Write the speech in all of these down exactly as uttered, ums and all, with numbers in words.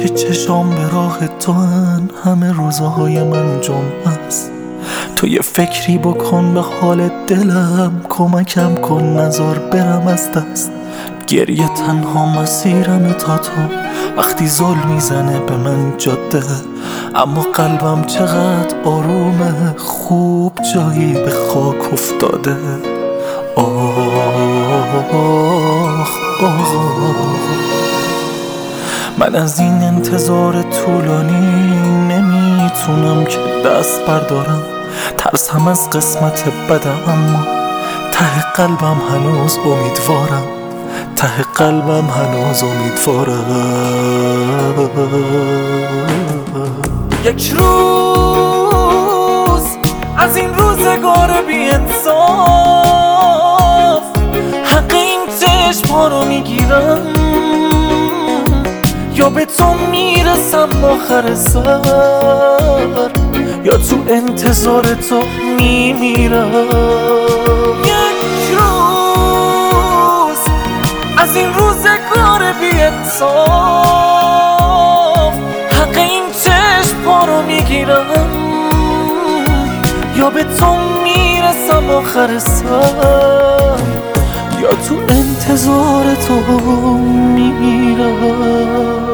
که چشام به راه تو هن، همه روزهای من جمعه است. تو یه فکری بکن به حال دلم، کمکم کن نزار برم از دست. گریه تنها مسیرم تا تو، وقتی زل میزنه به من جاده. اما قلبم چقدر آرومه، خوب جایی به خاک افتاده. آه آه من از این انتظار طولانی نمیتونم که دست بردارم. ترسم از قسمت بدم، اما ته قلبم هنوز امیدوارم. ته قلبم هنوز امیدوارم. یک روز از این روزگار بی انصاف، حق این چشم‌ها رو میگیرم، یا به تو میرسم آخر سر، یا تو انتظار تو میمیرم. یک روز از این روزگار بی انصاف، حق این چشم‌ها رو میگیرم، یا به تو میرسم آخر سر، یا تو انتظار تو میمیرم.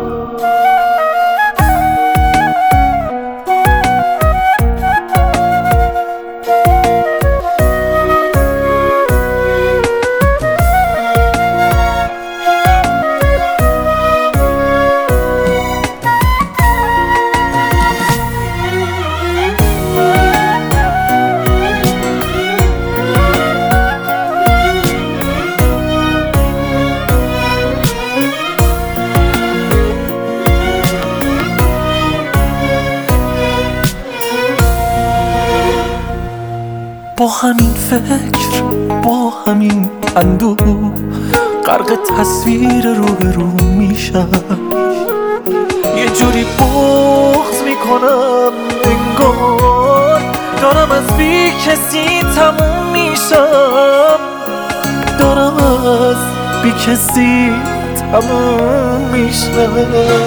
با همین فکر، با همین اندوه، غرق تصویر روبرو میشم. یه جوری بغض میکنم انگار دارم از بی کسی تموم میشم. دارم از بی کسی تموم میشم.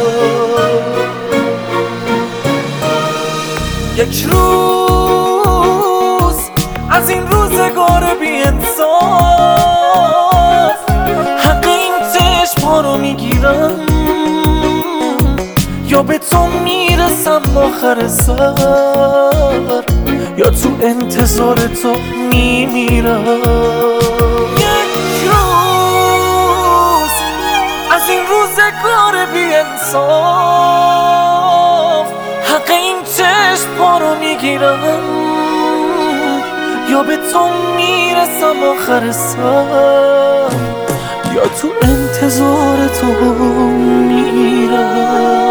یک روز از این روزگار بی انصاف، حق این چشم‌ها رو میگیرم، یا به تو میرسم آخر سر، یا تو انتظار تو میمیرم. یک روز از این روزگار بی انصاف، حق این چشم‌ها رو میگیرم، یا به تو میرسم آخر سر، یا تو انتظار تو میرم.